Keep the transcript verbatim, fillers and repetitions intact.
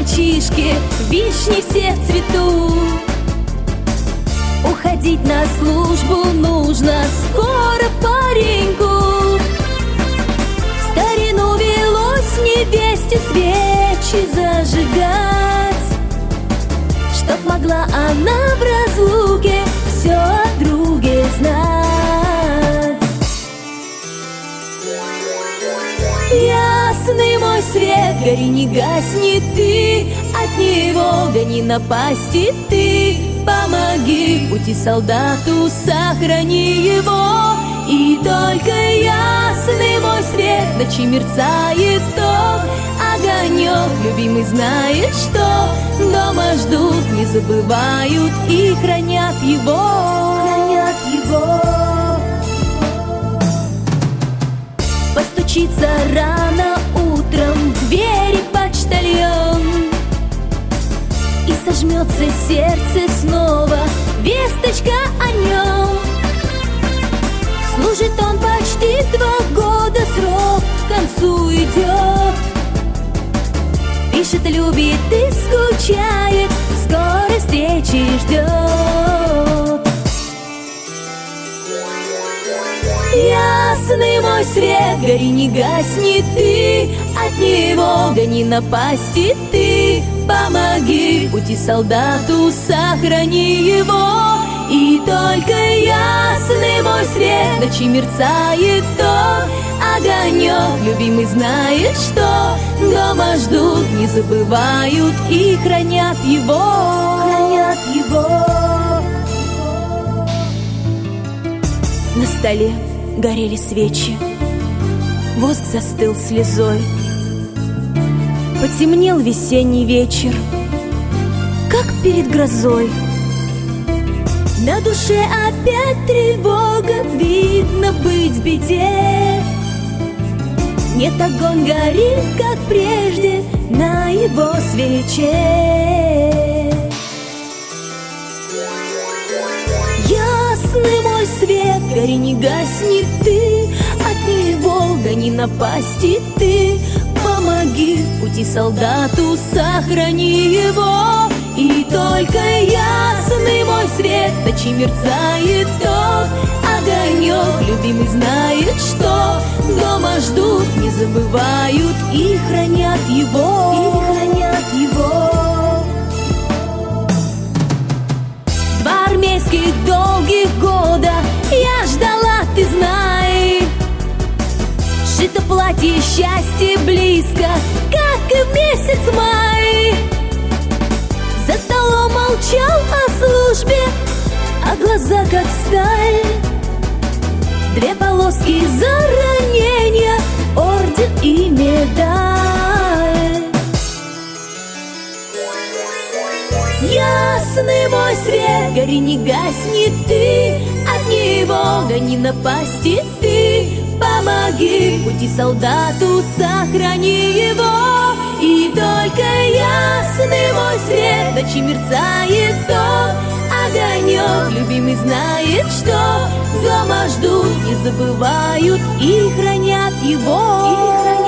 мальчишки, вишни все в цвету. Уходить на службу нужно скоро пареньку. В старину велось невесте свечи зажигать, чтоб могла она в разлуке все о друге знать. Ясный мой свет, гори, не гасни ты, от него гони напасти ты. Помоги пути солдату, сохрани его. И только ясный мой свет, ночи мерцает тот огонек. Любимый знает, что дома ждут, не забывают и хранят его, хранят его. Постучится рано утром в двери почтальон, и сожмется сердце снова весточка о нем. Служит он почти два года, срок к концу идет. Пишет, любит и скучает, скорой встречи ждет. Ясный мой свет, гори, не гасни ты, от него гони напасти ты. Помоги пути солдату, сохрани его. И только ясный мой свет, ночи мерцает тот огонек. Любимый знает, что дома ждут, не забывают и хранят его, хранят его. На столе горели свечи, воск застыл слезой. Потемнел весенний вечер, как перед грозой. На душе опять тревога, видно быть в беде. Нет, огонь горит, как прежде, на его свече. Ясный мой свет, гори, не гасни ты, от него гони напасти ты. Помоги пути солдату, сохрани его. И только ясный мой свет, ночи мерцает тот огонек. Любимый знает, что дома ждут, не забывают и хранят его, и хранят его. Два армейских долгих года я ждала, ты знай. Шито платье, счастье близко, как и в месяц май. За столом молчал о службе, а глаза как сталь. Две полоски за ранение, орден и медаль. Ясный мой свет, гори, не гасни ты, от него гони напасти ты. Помоги пути солдату, сохрани его. И только ясный мой свет, ночи мерцает тот огонек. Любимый знает, что дома ждут, не забывают и хранят его, и хранят